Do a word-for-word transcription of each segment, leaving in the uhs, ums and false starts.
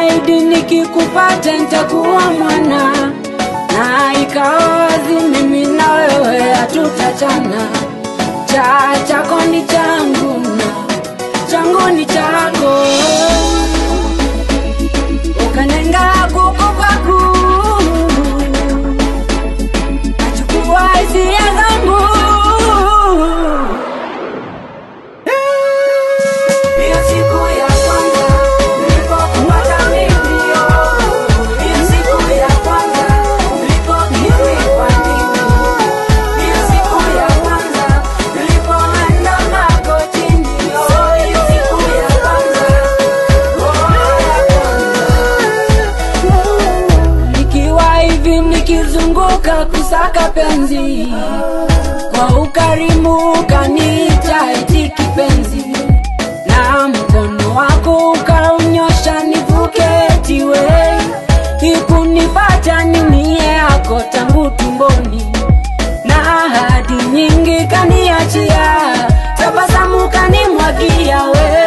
Niliahidi nikikupata nitakuwa mwana, na ikawa wazi mimi na wewe hatutachana. Cha chako ni changu na changu ni chako. Ukanenga kukupaku, nachukua hisia zangu. Hiyo siku ya kwanza nilipokupata mimi, hiyo siku ya kwanza nilipokiri kwa mimi, hiyo siku ya kwanza nilipoenda magotini, hiyo siku ya kwanza, nikiwa hivi nikizunguka kusaka penzi, kwa ukarimu kaniita eti kipenzi, na mkono wako ukaunyosha nivuke eti we. Hikunipata nimie yako tangu tumboni, na ahadi nyingi kaniachia, tabasamu kanimwagia we.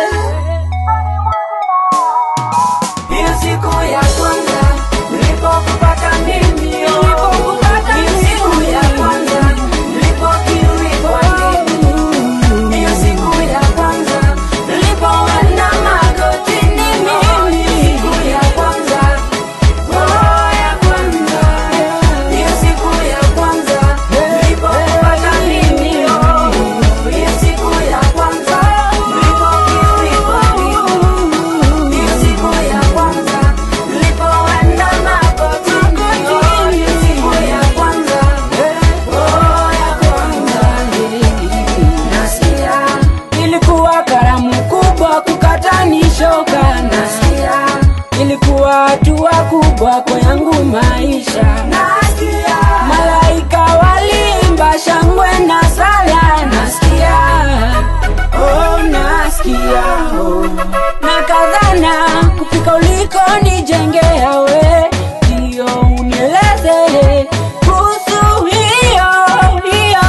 Hiyo siku ya kwanza nilipokupata mimi, hiyo siku ya kwanza nilipokiri kwa mimi, hiyo siku ya kwanza nilipoenda magotini mimi, siku ya kwanza, oh ya kwanza, hiyo siku ya kwanza nilipokupata mimi, hiyo siku ya kwanza nilipokiri kwa mimi, hiyo siku ya kwanza nilipoenda magotini, hiyo siku ya kwanza, oh ya kwanza. Nasikia ilikuwa karamu kubwa kukatanishoka, nasikia ilikuwa hatua kubwa kwa yangu maisha, nasikia malaika walimba shangwe na sala, nasikia oh nasikia oh. Na kadhana kufika uliko nijengea we, ndio unieleze kuhusu hiyo hiyo.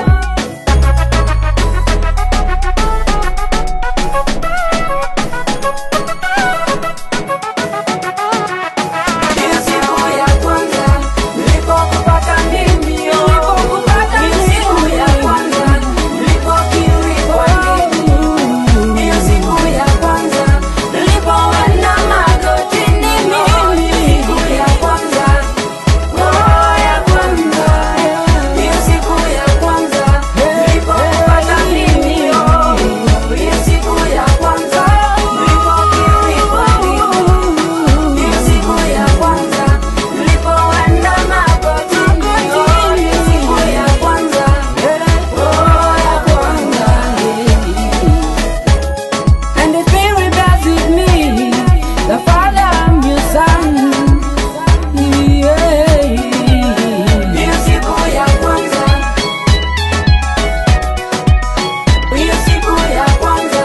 Hiyo siku ya kwanza nilipokupata mimi, hiyo siku ya kwanza nilipokiri kwa mimi, hiyo siku ya kwanza nilipoenda magotini mimi, siku ya kwanza, oh ya kwanza, hiyo siku ya kwanza nilipokupata mimi, hiyo siku ya kwanza nilipokiri kwa mimi, hiyo siku ya kwanza nilipoenda magotini, hiyo siku ya kwanza, oh ya kwanza. And the Spirit bears with me, the Father and your Son, yeah. Hiyo siku ya kwanza, hiyo siku ya kwanza,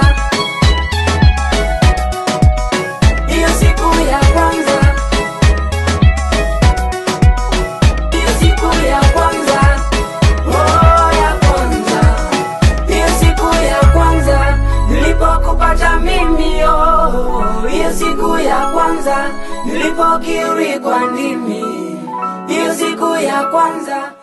hiyo siku ya kwanza, hiyo siku ya kwanza, oh ya kwanza, hiyo siku ya kwanza nilipokupata mimi, oh hiyo siku ya kwanza nilipokiri kwa ndimi, hiyo siku ya kwanza